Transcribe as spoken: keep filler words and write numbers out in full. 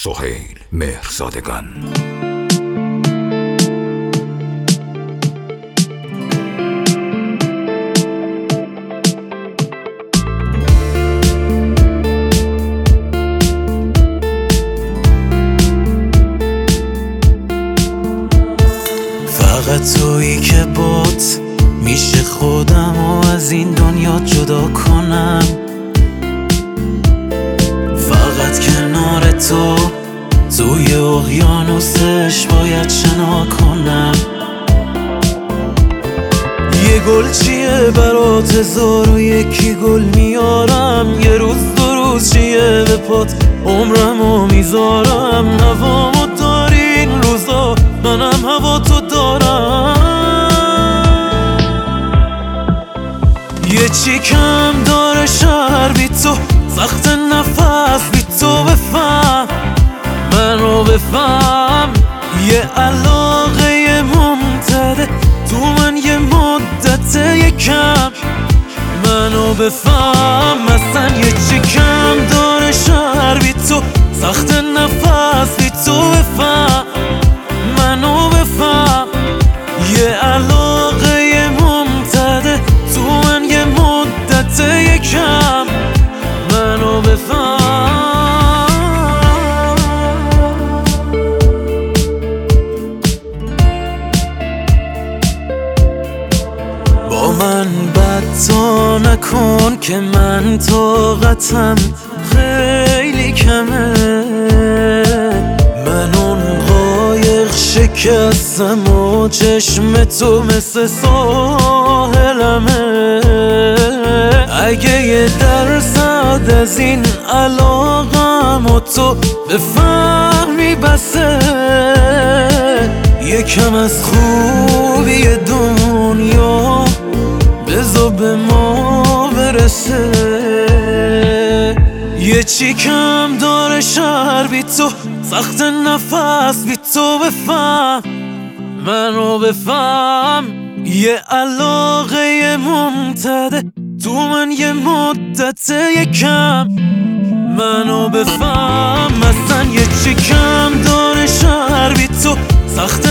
سهیل مهرزادگان. فقط تویی که بات میشه خودم و از این دنیا جدا کنم. فقط کنار تو توی اقیانوسش باید شنا کنم. یه گل چیه برات هزار و یکی گل میارم. یه روز دو روز چیه به پات عمرمو میذارم. هوامو داری این روزا، منم هوا تو دارم. یه چی کم داره شهر بی تو، سخت نفس بی تو. بفهم منو بفهم، یه علاقه ممتده تو من یه مدت یکم. منو بفهم مثلا یه چی کم داره شهر بی تو، سخت نفس بی تو. بفهم منو بفهم، یه علاقه ممتده تو من یه مدت یکم. منو بفهم. با من بد تو نکن که من طاقتم خیلی کمه. من اون قایق شکستم و چشم تو مثل ساحلمه. اگه یه درصد از این علاقم و تو بفهمی بسه، یکم از خوبی دنیا بذار به ما برسه. یه چی کم داره شهر بی تو، سخت نفس بی تو. بفهم منو بفهم، یه علاقه ممتده تو من یه مدت یکم. منو بفهم مثلا یه چی کم داره شهر بی تو، سخت